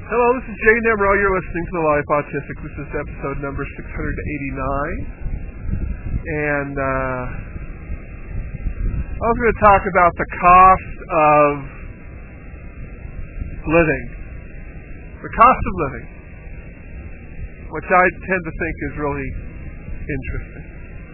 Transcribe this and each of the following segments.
Hello, this is Jay Nemro. You're listening to The Life Autistic. This is episode number 689. And I was going to talk about the cost of living. The cost of living, which I tend to think is really interesting.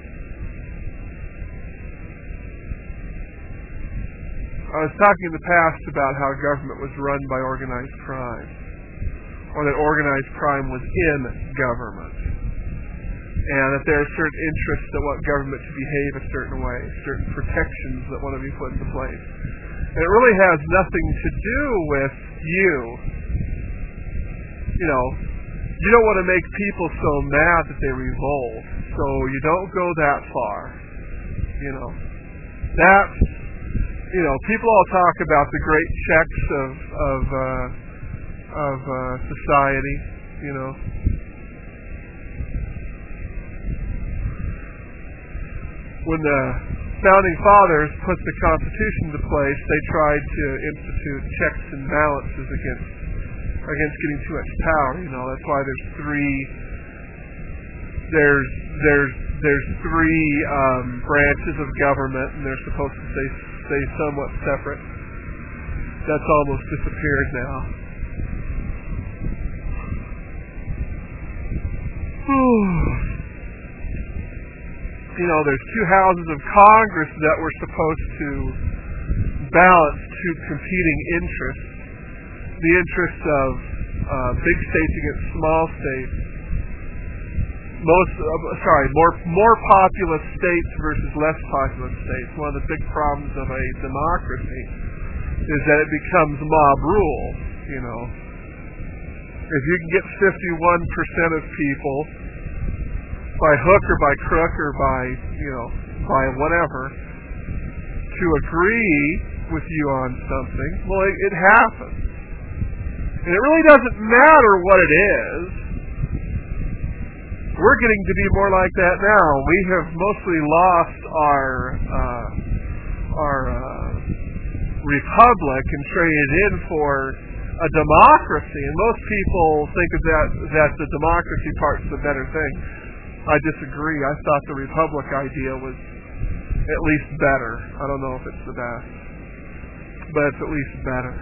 I was talking in the past about how government was run by organized crime, or that organized crime was in government, and that there are certain interests that want government to behave a certain way, certain protections that want to be put into place. And it really has nothing to do with you. You know, you don't want to make people so mad that they revolt, so you don't go that far. You know, that's, you know, people all talk about the great checks of society, you know. When the founding fathers put the Constitution into place, they tried to institute checks and balances against getting too much power. You know, that's why there's three branches of government, and they're supposed to stay somewhat separate. That's almost disappeared now. You know, there's two houses of Congress that were supposed to balance two competing interests. The interests of big states against small states. More populous states versus less populous states. One of the big problems of a democracy is that it becomes mob rule, you know. If you can get 51% of people by hook or by crook or by whatever to agree with you on something, well, it happens. And it really doesn't matter what it is. We're getting to be more like that now. We have mostly lost our republic and traded in for a democracy, and most people think that the democracy part's the better thing. I disagree. I thought the republic idea was at least better. I don't know if it's the best, but it's at least better.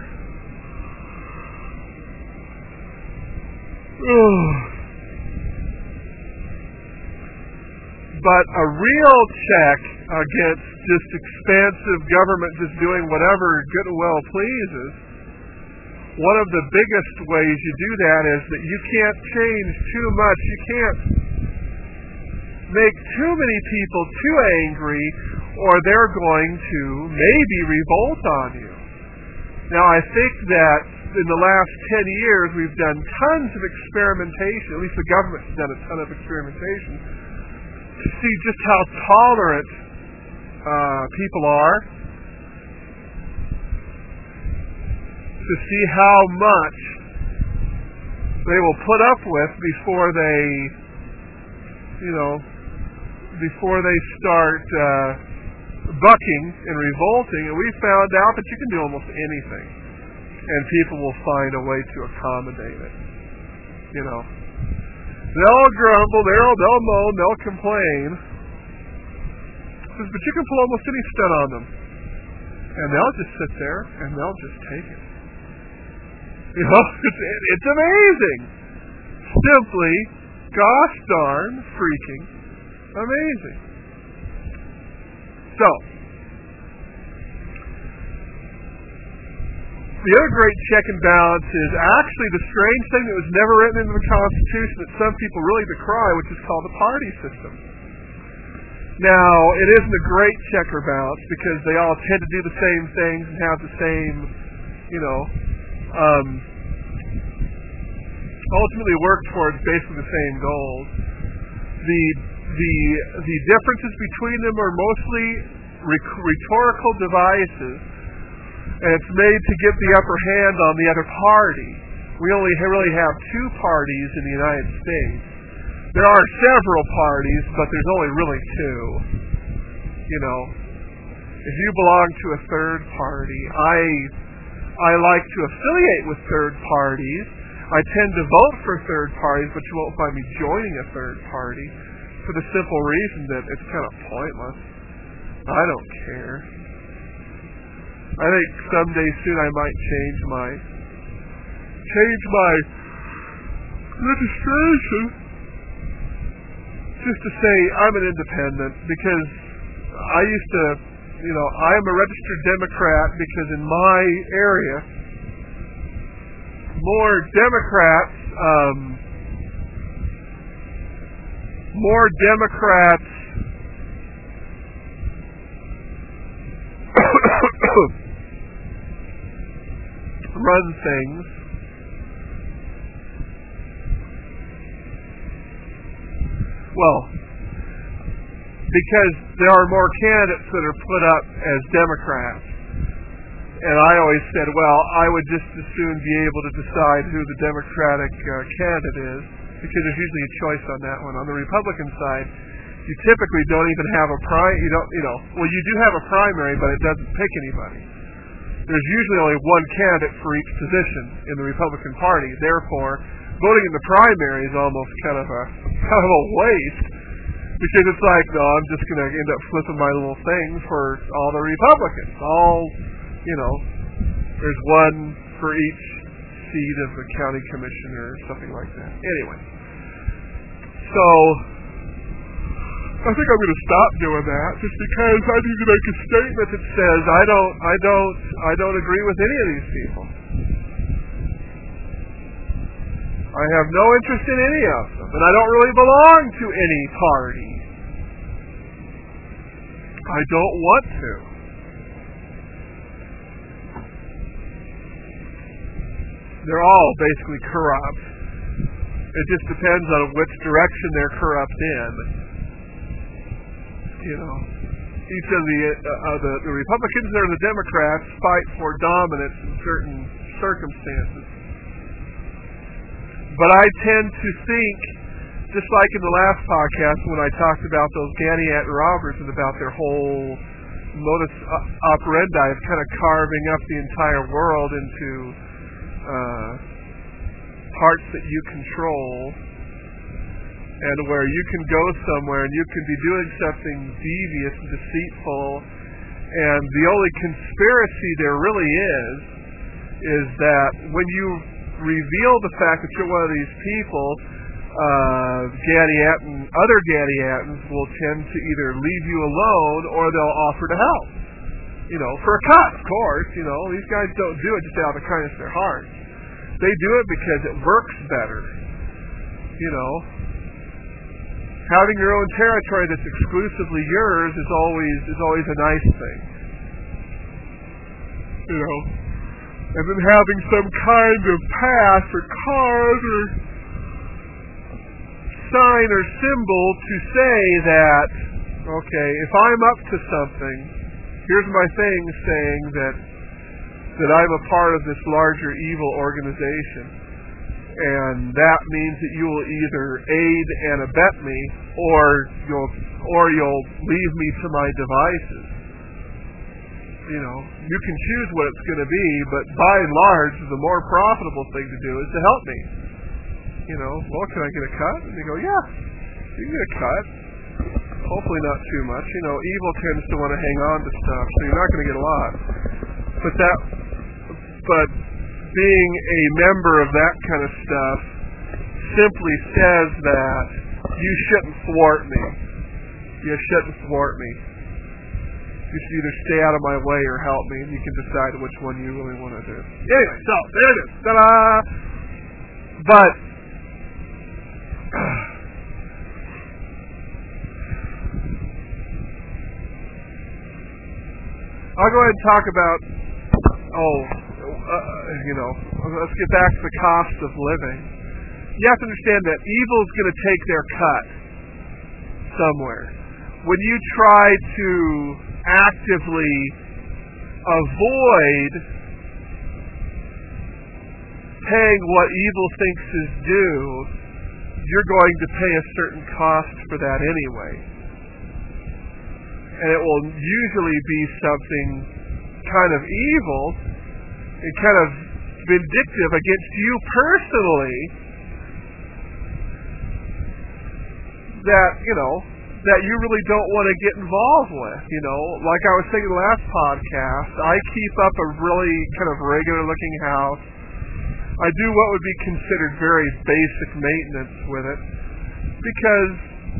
But a real check against just expansive government just doing whatever good and well pleases, one of the biggest ways you do that is that you can't change too much. You can't make too many people too angry, or they're going to maybe revolt on you. Now, I think that in the last 10 years we've done tons of experimentation, at least the government's done a ton of experimentation, to see just how tolerant people are, to see how much they will put up with before they start bucking and revolting. And we found out that you can do almost anything, and people will find a way to accommodate it. You know, they'll grumble, they'll moan, they'll complain, but you can pull almost any stunt on them, and they'll just sit there and they'll just take it. You know, it's amazing. Simply, gosh darn freaking amazing. So, the other great check and balance is actually the strange thing that was never written into the Constitution that some people really decry, which is called the party system. Now, it isn't a great check or balance because they all tend to do the same things and have the same, ultimately work towards basically the same goals. The differences between them are mostly rhetorical devices, and it's made to get the upper hand on the other party. We only really have two parties in the United States. There are several parties, but there's only really two. You know, if you belong to a third party, I like to affiliate with third parties. I tend to vote for third parties, but you won't find me joining a third party for the simple reason that it's kind of pointless. I don't care. I think someday soon I might change my registration just to say I'm an independent, because I used to, I am a registered Democrat because in my area, more Democrats run things. Well, because there are more candidates that are put up as Democrats. And I always said, well, I would just as soon be able to decide who the Democratic candidate is, because there's usually a choice on that one. On the Republican side, you typically don't even have a you do have a primary, but it doesn't pick anybody. There's usually only one candidate for each position in the Republican Party. Therefore, voting in the primary is almost kind of a waste, because it's like, no, I'm just going to end up flipping my little thing for all the Republicans. There's one for each seat of a county commissioner or something like that. Anyway, so I think I'm going to stop doing that, just because I need to make a statement that says I don't agree with any of these people. I have no interest in any of them, and I don't really belong to any party. I don't want to. They're all basically corrupt. It just depends on which direction they're corrupt in. Each of the Republicans or the Democrats fight for dominance in certain circumstances. But I tend to think, just like in the last podcast when I talked about those Gannett robbers and about their whole modus operandi of kind of carving up the entire world into parts that you control, and where you can go somewhere and you can be doing something devious and deceitful, and the only conspiracy there really is that when you reveal the fact that you're one of these people, other Gannett will tend to either leave you alone or they'll offer to help. For a cut, of course. These guys don't do it just out of the kindness of their hearts. They do it because it works better. Having your own territory that's exclusively yours is always a nice thing. And then having some kind of pass or card or sign or symbol to say that, okay, if I'm up to something, here's my thing saying that I'm a part of this larger evil organization, and that means that you will either aid and abet me, or you'll leave me to my devices. You can choose what it's going to be, but by and large, the more profitable thing to do is to help me. Well, can I get a cut? And they go, yeah, you can get a cut. Hopefully not too much. Evil tends to want to hang on to stuff, so you're not going to get a lot. But being a member of that kind of stuff simply says that you shouldn't thwart me. You shouldn't thwart me. You should either stay out of my way or help me, and you can decide which one you really want to do. Anyway, so there it is. Ta-da! But I'll go ahead and talk about, let's get back to the cost of living. You have to understand that evil's going to take their cut somewhere. When you try to actively avoid paying what evil thinks is due, you're going to pay a certain cost for that anyway. And it will usually be something kind of evil and kind of vindictive against you personally that, that you really don't want to get involved with. Like I was saying in the last podcast, I keep up a really kind of regular looking house. I do what would be considered very basic maintenance with it because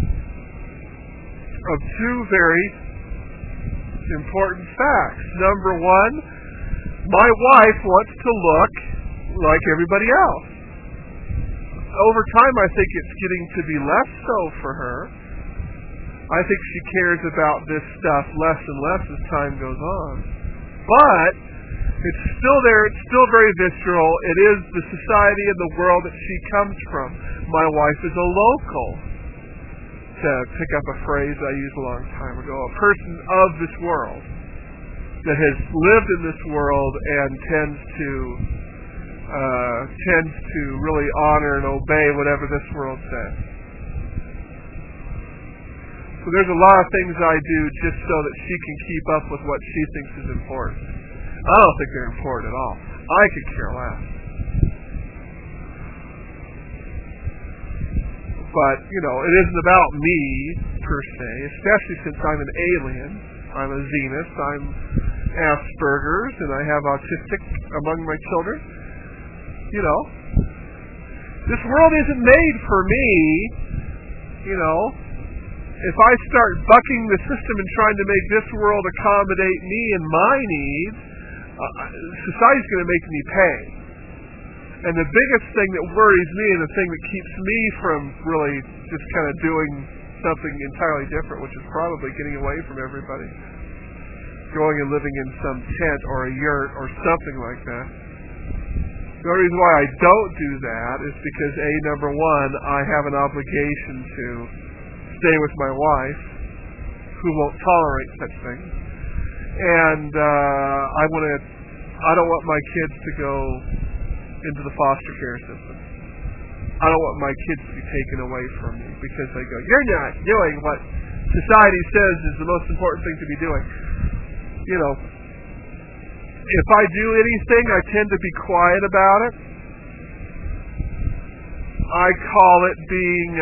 of two very important facts. Number one, my wife wants to look like everybody else. Over time, I think it's getting to be less so for her. I think she cares about this stuff less and less as time goes on. But it's still there. It's still very visceral. It is the society and the world that she comes from. My wife is a local, to pick up a phrase I used a long time ago, a person of this world that has lived in this world and tends to really honor and obey whatever this world says. So there's a lot of things I do just so that she can keep up with what she thinks is important. I don't think they're important at all. I could care less. But, it isn't about me, per se, especially since I'm an alien. I'm a Zenith. I'm Asperger's, and I have autistic among my children. This world isn't made for me. If I start bucking the system and trying to make this world accommodate me and my needs, society's going to make me pay. And the biggest thing that worries me and the thing that keeps me from really just kind of doing something entirely different, which is probably getting away from everybody, going and living in some tent or a yurt or something like that. The only reason why I don't do that is because, number one, I have an obligation to stay with my wife, who won't tolerate such things. And I don't want my kids to go into the foster care system. I don't want my kids to be taken away from me because they go, you're not doing what society says is the most important thing to be doing. If I do anything, I tend to be quiet about it. I call it being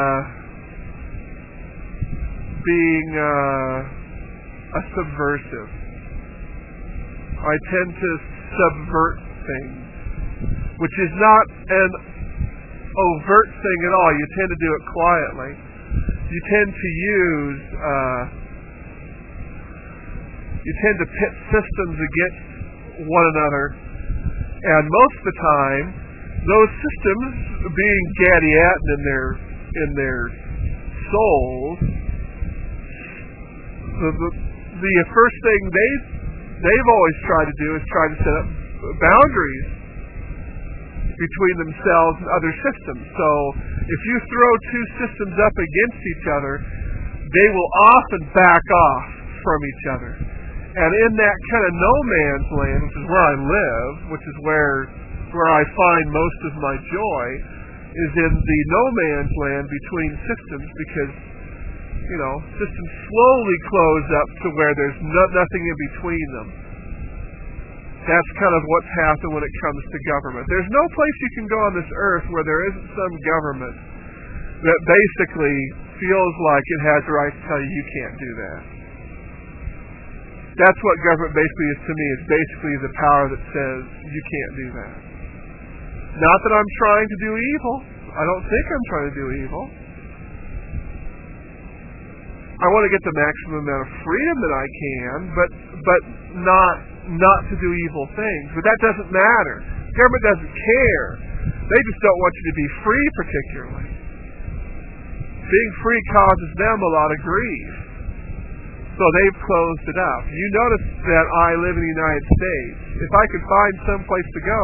a subversive. I tend to subvert things, which is not an overt thing at all. You tend to do it quietly. You tend to pit systems against one another, and most of the time, those systems, being Gadiatin in their souls, the first thing they've always tried to do is try to set up boundaries between themselves and other systems. So if you throw two systems up against each other, they will often back off from each other. And in that kind of no man's land, which is where I live, which is where I find most of my joy, is in the no man's land between systems, because systems slowly close up to where there's nothing in between them. That's kind of what's happened when it comes to government. There's no place you can go on this earth where there isn't some government that basically feels like it has the right to tell you can't do that. That's what government basically is to me. It's basically the power that says you can't do that. Not that I'm trying to do evil. I don't think I'm trying to do evil. I want to get the maximum amount of freedom that I can, but not to do evil things. But that doesn't matter. Government doesn't care. They just don't want you to be free particularly. Being free causes them a lot of grief. So they've closed it up. You notice that I live in the United States. If I could find some place to go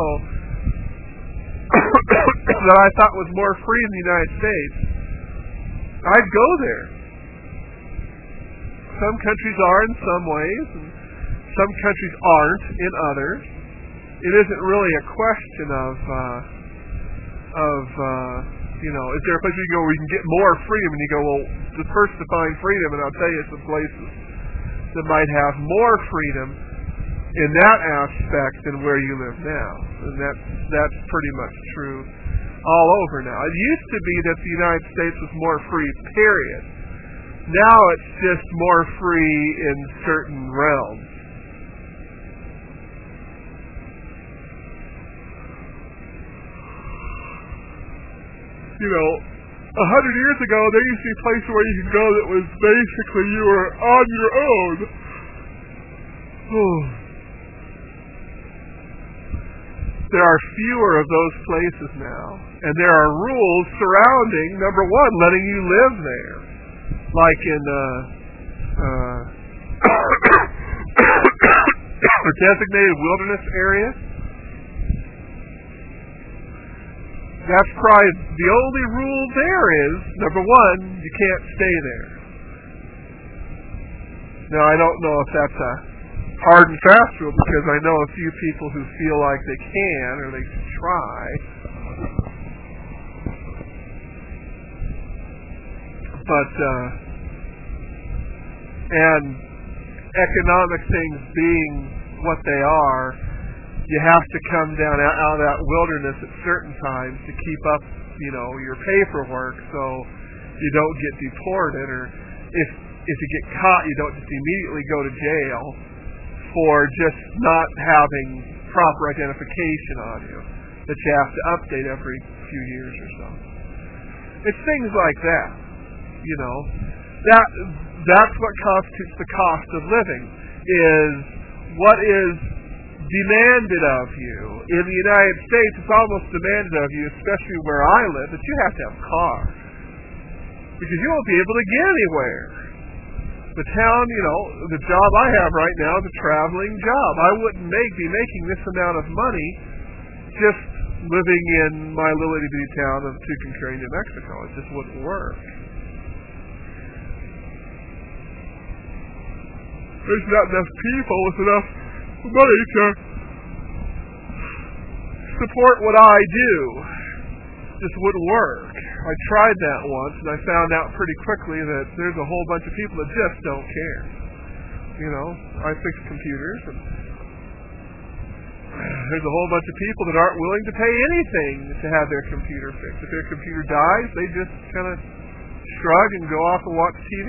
that I thought was more free in the United States, I'd go there. Some countries are in some ways, and some countries aren't in others. It isn't really a question of is there a place you can go where you can get more freedom? And you go, well, the first to find freedom, and I'll tell you some places that might have more freedom in that aspect than where you live now. And that's pretty much true all over now. It used to be that the United States was more free, period. Now it's just more free in certain realms. You know, 100 years ago, there used to be places where you could go that was basically you were on your own. There are fewer of those places now, and there are rules surrounding, number one, letting you live there, like in designated wilderness areas. That's probably the only rule there is, number one, you can't stay there. Now, I don't know if that's a hard and fast rule, because I know a few people who feel like they can, or they should try. But, and economic things being what they are, you have to come down out of that wilderness at certain times to keep up, your paperwork, so you don't get deported, or if you get caught, you don't just immediately go to jail for just not having proper identification on you that you have to update every few years or so. It's things like that, That's what constitutes the cost of living, is what is demanded of you. In the United States, it's almost demanded of you, especially where I live, that you have to have a car, because you won't be able to get anywhere. The town, the job I have right now is a traveling job. I wouldn't be making this amount of money just living in my little itty-bitty town of Tucumcari, New Mexico. It just wouldn't work. There's not enough people with enough money to support what I do. Just wouldn't work. I tried that once, and I found out pretty quickly that there's a whole bunch of people that just don't care. I fix computers, and there's a whole bunch of people that aren't willing to pay anything to have their computer fixed. If their computer dies, they just kind of shrug and go off and watch TV.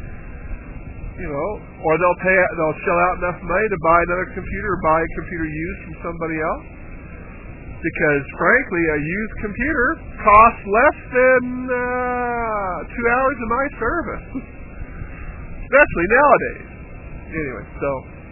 Or they'll shell out enough money to buy another computer, or buy a computer used from somebody else. Because, frankly, a used computer costs less than 2 hours of my service. Especially nowadays. Anyway, so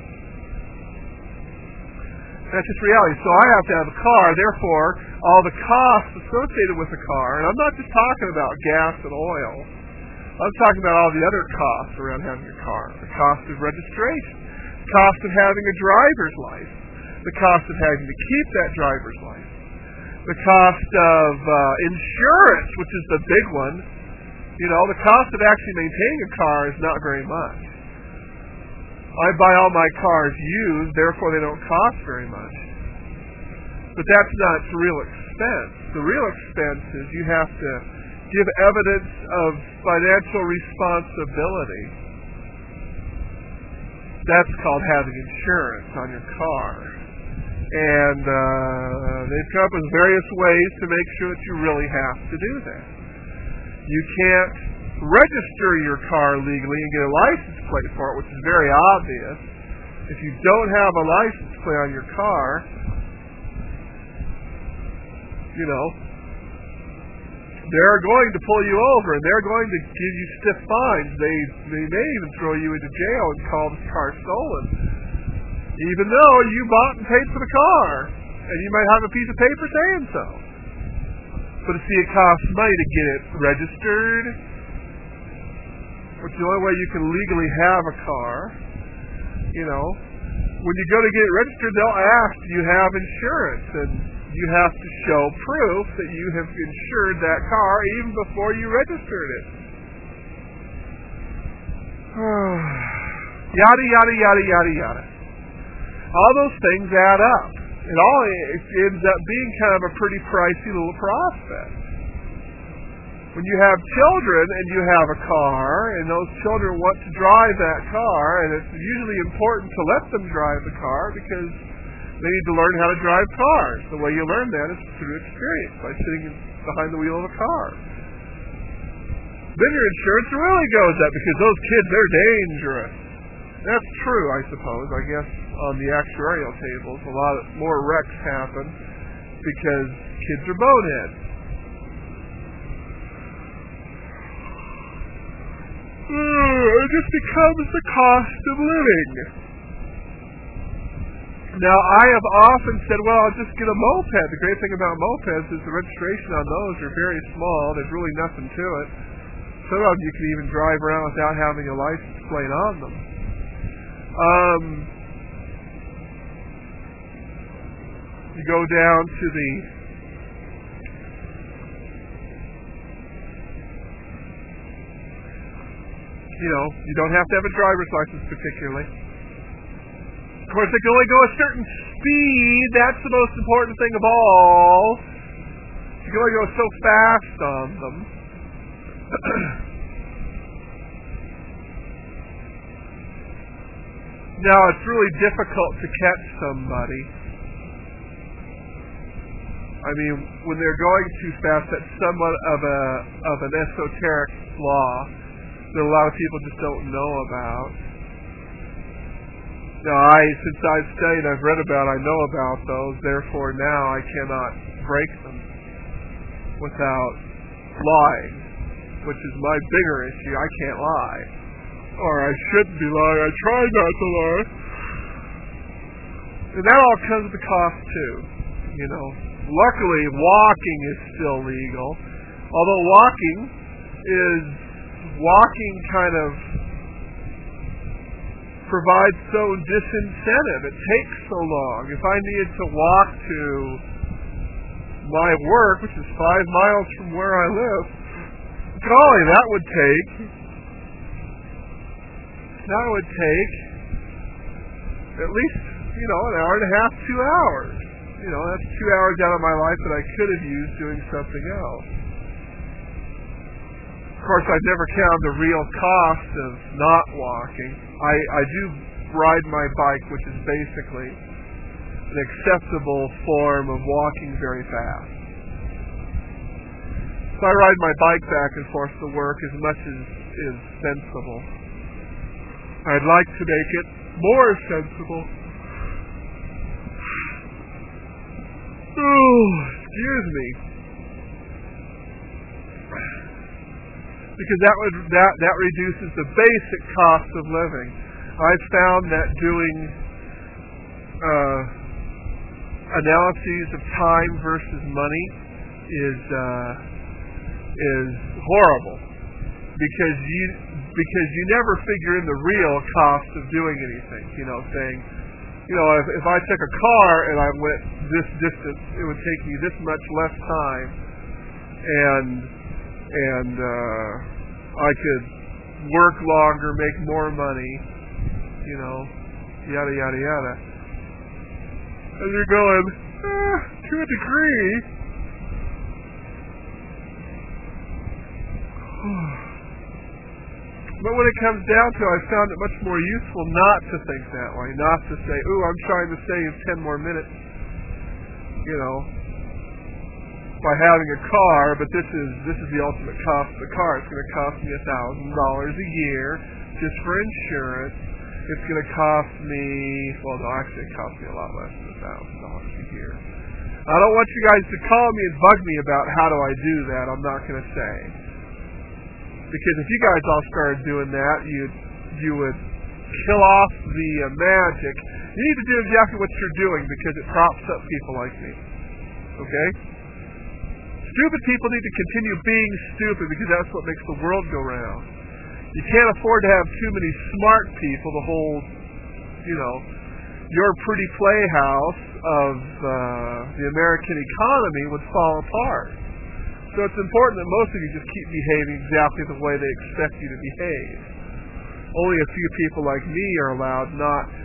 that's just reality. So I have to have a car, therefore, all the costs associated with a car, and I'm not just talking about gas and oil, I'm talking about all the other costs around having a car. The cost of registration, the cost of having a driver's license, the cost of having to keep that driver's license, the cost of insurance, which is the big one. The cost of actually maintaining a car is not very much. I buy all my cars used, therefore they don't cost very much. But that's not the real expense. The real expense is you have to give evidence of financial responsibility. That's called having insurance on your car. And they've come up with various ways to make sure that you really have to do that. You can't register your car legally and get a license plate for it, which is very obvious. If you don't have a license plate on your car, they're going to pull you over, and they're going to give you stiff fines. They may even throw you into jail and call this car stolen, even though you bought and paid for the car, and you might have a piece of paper saying so. But it costs money to get it registered, which is the only way you can legally have a car. When you go to get it registered, they'll ask, do you have insurance? And you have to show proof that you have insured that car even before you registered it. Yada, yada, yada, yada, yada. All those things add up. It all ends up being kind of a pretty pricey little prospect. When you have children and you have a car, and those children want to drive that car, and it's usually important to let them drive the car because they need to learn how to drive cars. The way you learn that is through experience, by sitting behind the wheel of a car. Then your insurance really goes up because those kids, they're dangerous. That's true, I suppose. I guess on the actuarial tables, a lot more wrecks happen because kids are boneheads. It just becomes the cost of living. Now, I have often said, well, I'll just get a moped. The great thing about mopeds is the registration on those are very small. There's really nothing to it. Some of them you can even drive around without having a license plate on them. You go down to the you don't have to have a driver's license particularly. Of course, they can only go a certain speed. That's the most important thing of all. You can only go so fast on them. Now, it's really difficult to catch somebody. I mean, when they're going too fast, that's somewhat of an esoteric flaw that a lot of people just don't know about. Now, since I've studied, I've read about, I know about those. Therefore, now I cannot break them without lying, which is my bigger issue. I can't lie. Or I shouldn't be lying. I try not to lie. And that all comes with the cost, too. Luckily, walking is still legal. Although walking kind of provides so disincentive. It takes so long. If I needed to walk to my work, which is 5 miles from where I live, golly, that would take at least, an hour and a half, 2 hours. That's 2 hours out of my life that I could have used doing something else. Of course, I've never counted the real cost of not walking. I do ride my bike, which is basically an acceptable form of walking very fast. So I ride my bike back and forth to work as much as is sensible. I'd like to make it more sensible. Oh, excuse me. Because that reduces the basic cost of living. I've found that doing analyses of time versus money is horrible because you never figure in the real cost of doing anything. Saying, if I took a car and I went this distance, it would take me this much less time, and I could work longer, make more money, yada yada yada. And you're going, to a degree. But when it comes down to it, I found it much more useful not to think that way, not to say, I'm trying to save 10 more minutes, by having a car, but this is the ultimate cost of the car. It's going to cost me $1,000 a year just for insurance. It's going to cost me, actually it costs me a lot less than $1,000 a year. I don't want you guys to call me and bug me about how do I do that. I'm not going to say. Because if you guys all started doing that, you would kill off the magic. You need to do exactly what you're doing because it props up people like me. Okay? Stupid people need to continue being stupid because that's what makes the world go round. You can't afford to have too many smart people to hold, your pretty playhouse of the American economy would fall apart. So it's important that most of you just keep behaving exactly the way they expect you to behave. Only a few people like me are allowed not to.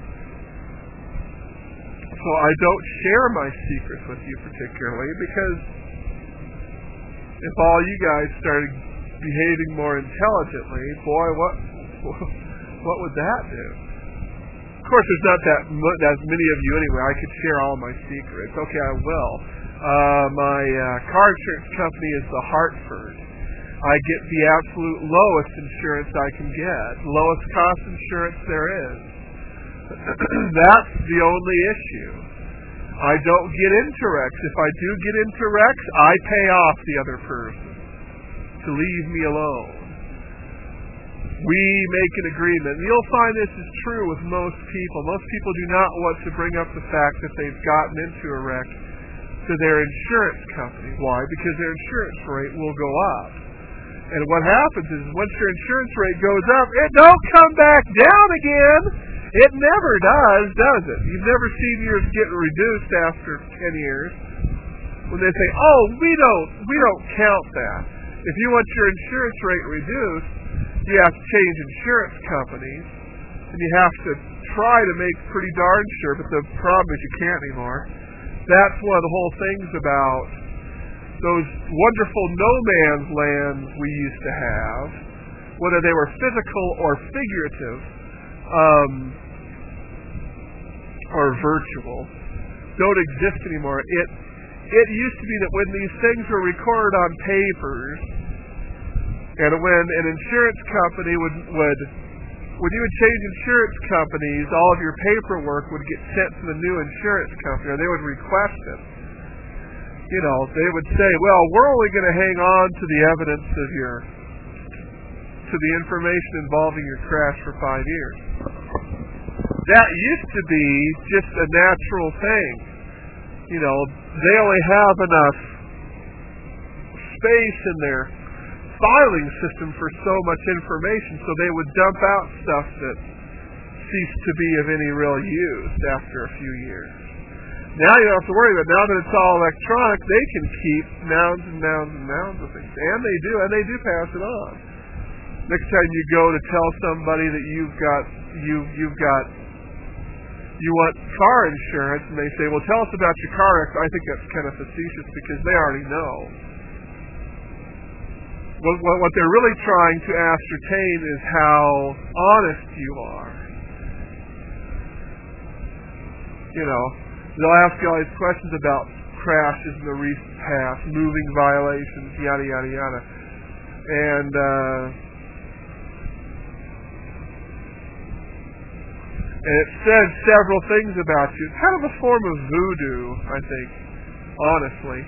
So I don't share my secrets with you particularly because if all you guys started behaving more intelligently, boy, what would that do? Of course, there's not that many of you anyway. I could share all my secrets. Okay, I will. My car insurance company is the Hartford. I get the absolute lowest insurance I can get, lowest cost insurance there is. That's the only issue. I don't get into wrecks. If I do get into wrecks, I pay off the other person to leave me alone. We make an agreement. You'll find this is true with most people. Most people do not want to bring up the fact that they've gotten into a wreck to their insurance company. Why? Because their insurance rate will go up. And what happens is once your insurance rate goes up, it don't come back down again. It never does it? You've never seen yours get reduced after 10 years. When they say, oh, we don't count that. If you want your insurance rate reduced, you have to change insurance companies, and you have to try to make pretty darn sure, but the problem is you can't anymore. That's one of the whole things about those wonderful no man's lands we used to have, whether they were physical or figurative, or virtual, don't exist anymore. It used to be that when these things were recorded on papers, and when an insurance company when you would change insurance companies, all of your paperwork would get sent to the new insurance company, or they would request it. They would say, well, we're only going to hang on to the evidence of to the information involving your crash for 5 years. That used to be just a natural thing. They only have enough space in their filing system for so much information, so they would dump out stuff that ceased to be of any real use after a few years. Now you don't have to worry about it. Now that it's all electronic, they can keep mounds and mounds and mounds of things. And they do pass it on. Next time you go to tell somebody that you want car insurance, and they say, well, tell us about your car wreck, I think that's kind of facetious because they already know. What they're really trying to ascertain is how honest you are. They'll ask you all these questions about crashes in the recent past, moving violations, yada, yada, yada. And it says several things about you. It's kind of a form of voodoo, I think, honestly.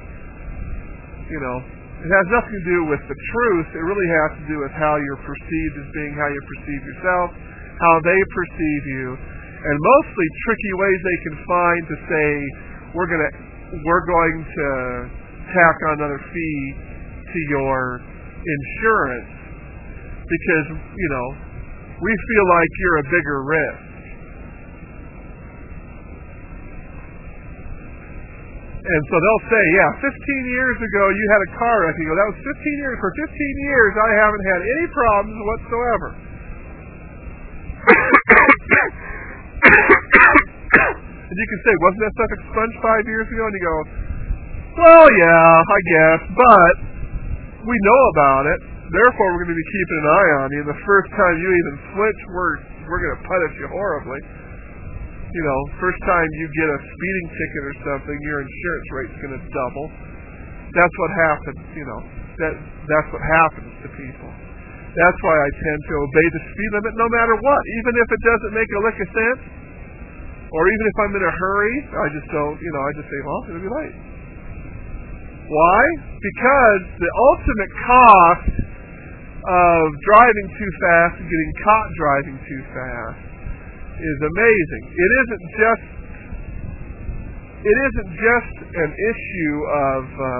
It has nothing to do with the truth. It really has to do with how you're perceived as being, how you perceive yourself, how they perceive you, and mostly tricky ways they can find to say, we're going to tack on another fee to your insurance because, we feel like you're a bigger risk. And so they'll say, 15 years ago you had a car wreck. You go, that was 15 years. For 15 years I haven't had any problems whatsoever. And you can say, wasn't that stuff expunged 5 years ago? And you go, well, yeah, I guess, but we know about it. Therefore, we're going to be keeping an eye on you. And the first time you even flinch, we're going to punish you horribly. First time you get a speeding ticket or something, your insurance rate's going to double. That's what happens, that's what happens to people. That's why I tend to obey the speed limit no matter what, even if it doesn't make a lick of sense, or even if I'm in a hurry, I just don't, I just say, well, it's going to be late. Why? Because the ultimate cost of driving too fast and getting caught driving too fast is amazing. It isn't just an issue of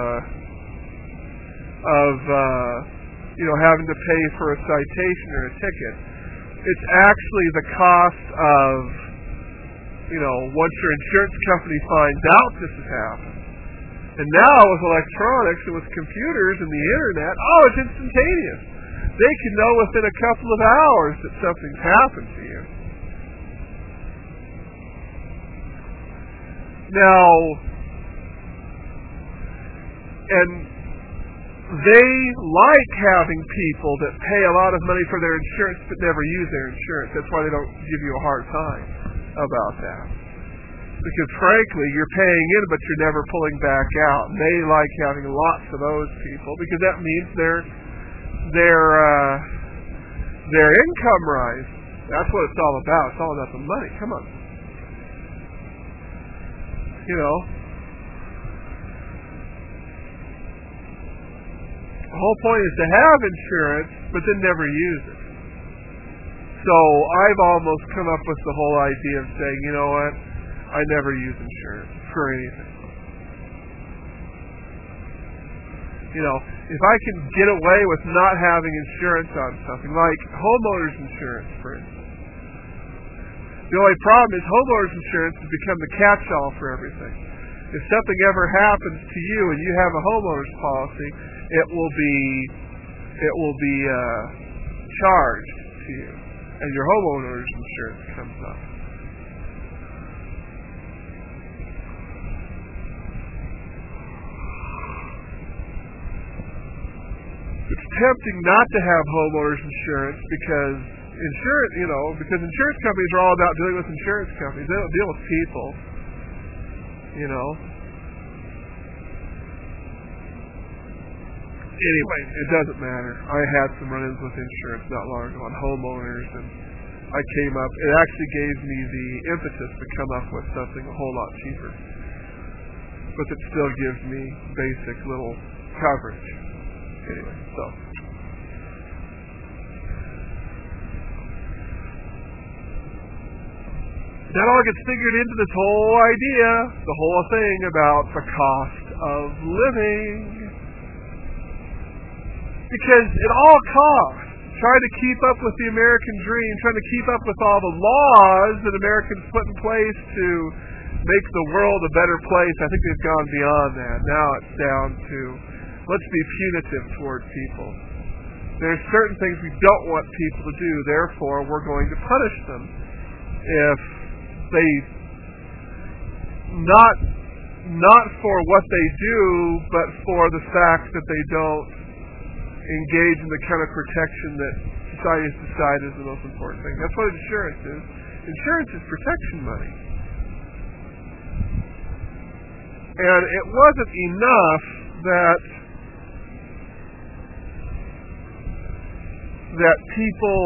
having to pay for a citation or a ticket. It's actually the cost of once your insurance company finds out this has happened. And now with electronics and with computers and the internet, it's instantaneous. They can know within a couple of hours that something's happened to you. Now, and they like having people that pay a lot of money for their insurance but never use their insurance. That's why they don't give you a hard time about that. Because frankly, you're paying in but you're never pulling back out. And they like having lots of those people because that means their income rise. That's what it's all about. It's all about the money. Come on. You know. The whole point is to have insurance, but then never use it. So I've almost come up with the whole idea of saying, you know what, I never use insurance for anything. You know, if I can get away with not having insurance on something, like homeowners insurance, for instance. The only problem is homeowners insurance has become the catch-all for everything. If something ever happens to you and you have a homeowner's policy, it will be charged to you, and your homeowner's insurance comes up. It's tempting not to have homeowners insurance because insurance companies are all about dealing with insurance companies. They don't deal with people. You know. Anyway, it doesn't matter. I had some run-ins with insurance not long ago on homeowners, and I came up. It actually gave me the impetus to come up with something a whole lot cheaper, but it still gives me basic little coverage. Anyway, so. That all gets figured into this whole idea, the whole thing about the cost of living. Because it all costs. Trying to keep up with the American dream, trying to keep up with all the laws that Americans put in place to make the world a better place. I think they've gone beyond that. Now it's down to, let's be punitive toward people. There's certain things we don't want people to do, therefore we're going to punish them if they not for what they do, but for the fact that they don't engage in the kind of protection that society has decided is the most important thing. That's what insurance is. Insurance is protection money. And it wasn't enough that people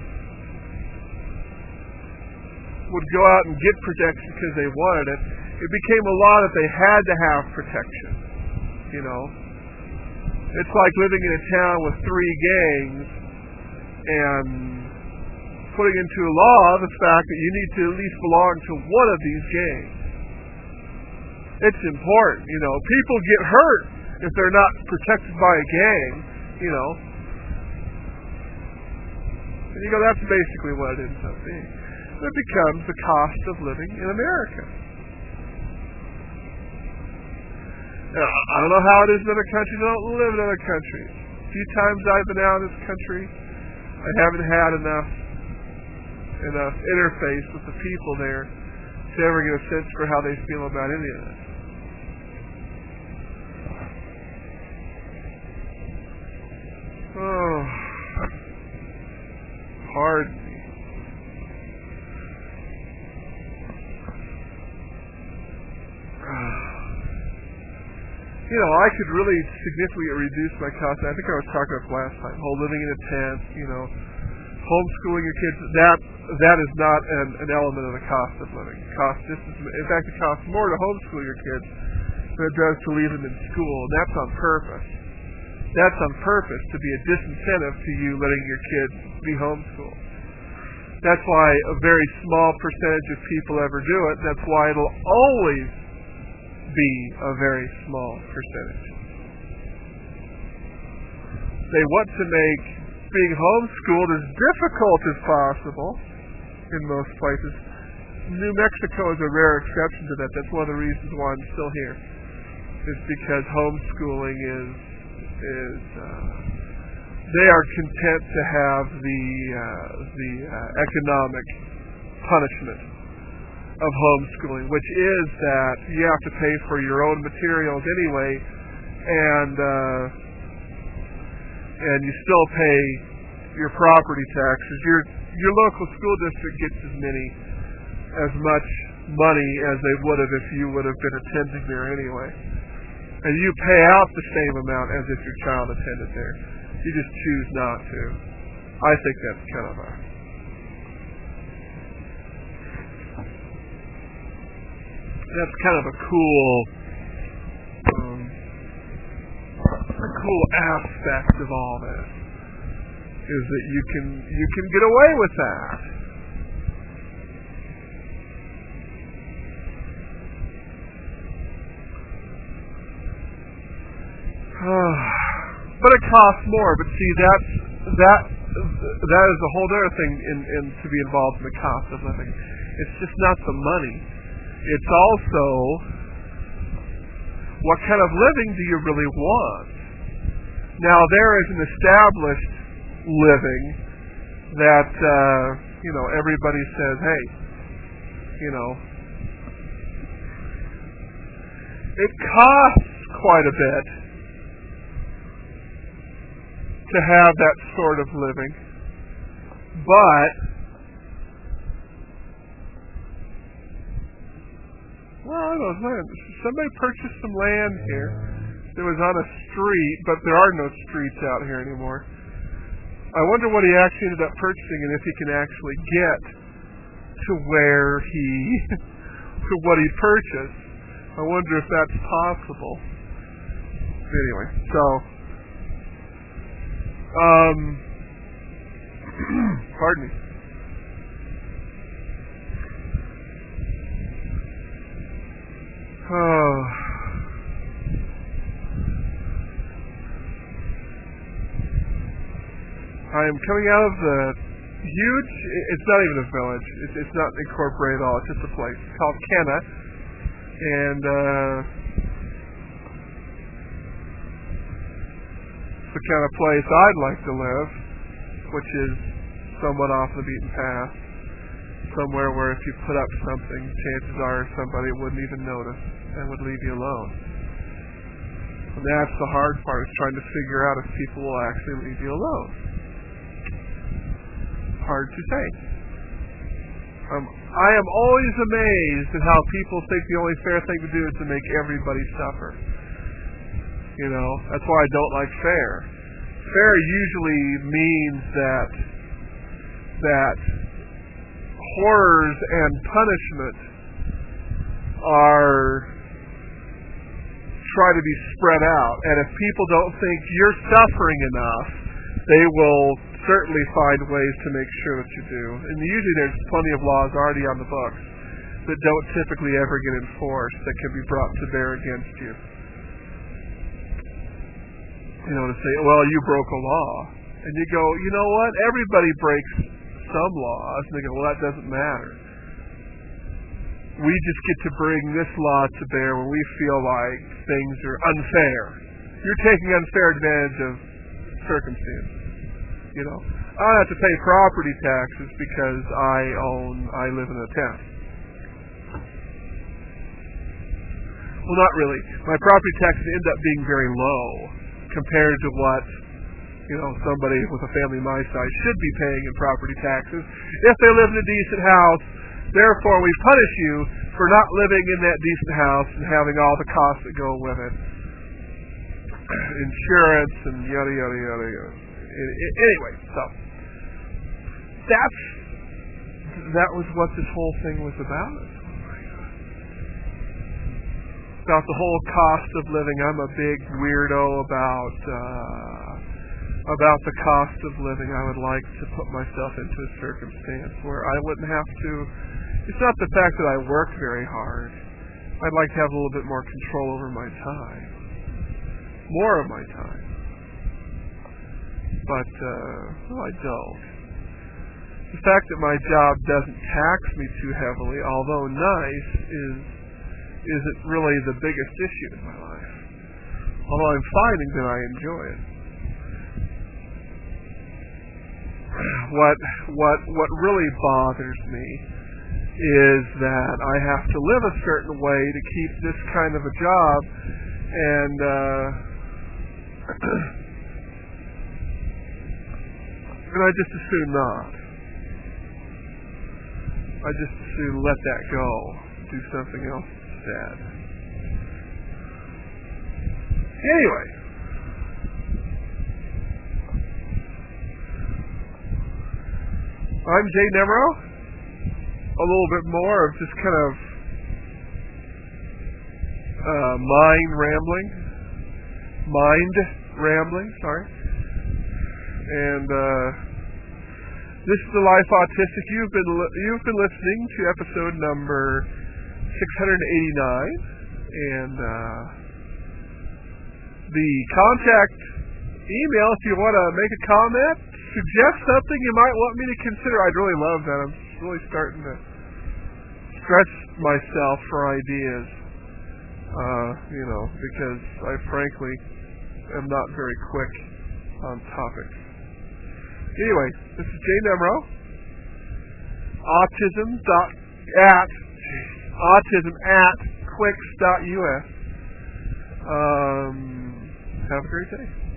would go out and get protection because they wanted it. It became a law that they had to have protection. You know, it's like living in a town with 3 gangs and putting into law the fact that you need to at least belong to one of these gangs. It's important, you know. People get hurt if they're not protected by a gang, you know. And you go, that's basically what it ends up being. It becomes the cost of living in America. Now, I don't know how it is in other countries. I don't live in other countries. A few times I've been out of this country, I haven't had enough interface with the people there to ever get a sense for how they feel about any of this. Oh, hard. You know, I could really significantly reduce my costs. I think I was talking about last time. Whole living in a tent, you know, homeschooling your kids. That is not an element of the cost of living. In fact, it costs more to homeschool your kids than it does to leave them in school. And that's on purpose. That's on purpose to be a disincentive to you letting your kids be homeschooled. That's why a very small percentage of people ever do it. That's why it'll always be a very small percentage. They want to make being homeschooled as difficult as possible in most places. New Mexico is a rare exception to that. That's one of the reasons why I'm still here. Is because homeschooling is they are content to have the economic punishment of homeschooling, which is that you have to pay for your own materials anyway, and and you still pay your property taxes. Your local school district gets as much money as they would have if you would have been attending there anyway. And you pay out the same amount as if your child attended there. You just choose not to. I think that's kind of a cool aspect of all this, is that you can get away with that. But it costs more. But see, that is a whole other thing in to be involved in the cost of living. It's just not the money. It's also, what kind of living do you really want? Now, there is an established living that everybody says, hey, it costs quite a bit to have that sort of living, but I don't know. Somebody purchased some land here. It was on a street, but there are no streets out here anymore. I wonder what he actually ended up purchasing, and if he can actually get to where to what he purchased. I wonder if that's possible. Anyway, so pardon me. I am coming out of the huge, it's not even a village, it's not incorporated at all, it's just a place. It's called Kenna, and it's the kind of place I'd like to live, which is somewhat off the beaten path. Somewhere where if you put up something, chances are somebody wouldn't even notice and would leave you alone. And that's the hard part, is trying to figure out if people will actually leave you alone. Hard to say. I am always amazed at how people think the only fair thing to do is to make everybody suffer. That's why I don't like fair. Fair usually means that horrors and punishment try to be spread out, and if people don't think you're suffering enough, they will certainly find ways to make sure that you do. And usually there's plenty of laws already on the books that don't typically ever get enforced that can be brought to bear against you. To say, well, you broke a law. And you go, you know what? Everybody breaks some laws. And they go, well, that doesn't matter. We just get to bring this law to bear when we feel like things are unfair. You're taking unfair advantage of circumstances. I don't have to pay property taxes because I live in a town. Well, not really. My property taxes end up being very low compared to what somebody with a family my size should be paying in property taxes if they live in a decent house. Therefore, we punish you for not living in that decent house and having all the costs that go with it. Insurance and yada, yada, yada, yada. Anyway, so that was what this whole thing was about. About the whole cost of living. I'm a big weirdo about the cost of living. I would like to put myself into a circumstance where I wouldn't have to. It's not the fact that I work very hard. I'd like to have a little bit more control over my time. More of my time. But, I don't. The fact that my job doesn't tax me too heavily, although nice, isn't really the biggest issue in my life. Although I'm finding that I enjoy it. What really bothers me is that I have to live a certain way to keep this kind of a job, and And I just as soon not. I just as soon let that go. Do something else instead. Anyway. I'm Jay Nemro. A little bit more of just kind of mind rambling, sorry. And this is The Life Autistic. You've been listening to episode number 689, and the contact email if you want to make a comment, suggest something you might want me to consider. I'd really love that. I'm really starting to stretch myself for ideas, because I frankly am not very quick on topics. Anyway, this is Jay Nemro. Autism@quicks.us. Have a great day.